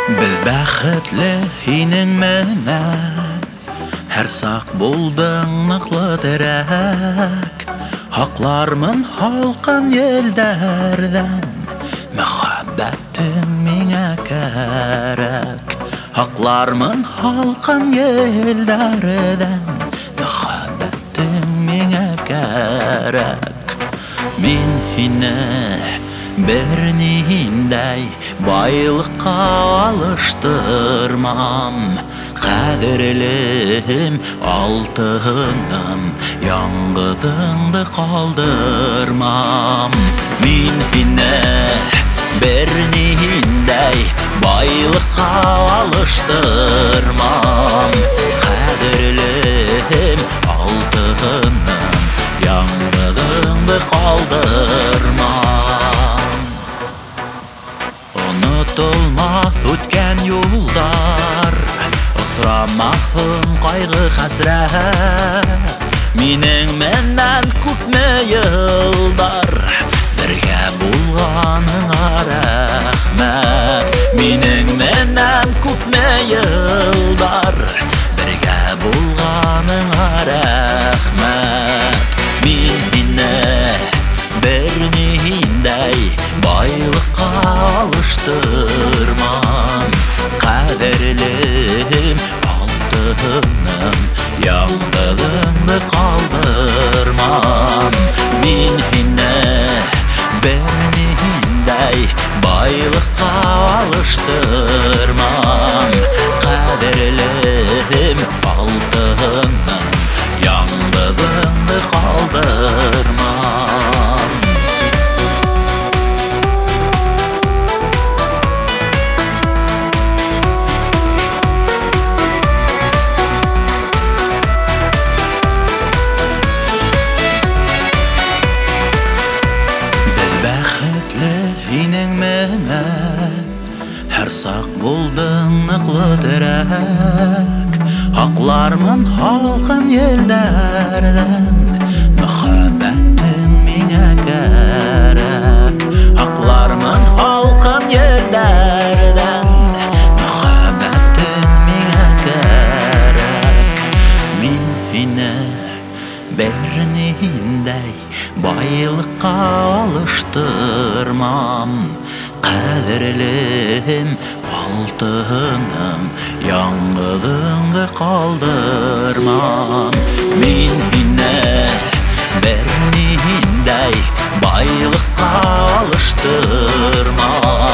Biz bäxetli hining menen her sak buldың ныклы терәк. Haklarmın halkın yelderden Muhabbetin mine kerek. Haklarmın halkın yelderden Muhabbetin mine kerek. Min hine bernihinday baylıkka alıştırmam. Kadirlim altınım yangıdındı kaldırmam. Min hine bernihinday baylıkka alıştırmam. Kadirlim altınım yangıdındı kaldırmam. Unutulmaz ötken yollar, ısramahın kaygı hasret. Minin menden kütme yıllar, birge bulganına rahmet. Minin menden kütme yıllar, birge bulganına rahmet. Minine bernihinday baylıkka alıştırmam. Kaderlim altınım yandığını kaldırmam. Minine bernihinday baylıkka alıştırmam. Kaderlim altınım yandığını kaldırmam. Hining menen her sak buldың ныклы терәк. Haklarmın halkın yelderden Muhabbetin mine kerek. Haklarmın halkın yelderden Muhabbetin mine kerek. Min hine bernihinday baylıkka alıştırmam. Kadirlim altınım yangıdındı kaldırmam. Min hine bernihinday baylıkka alıştırmam.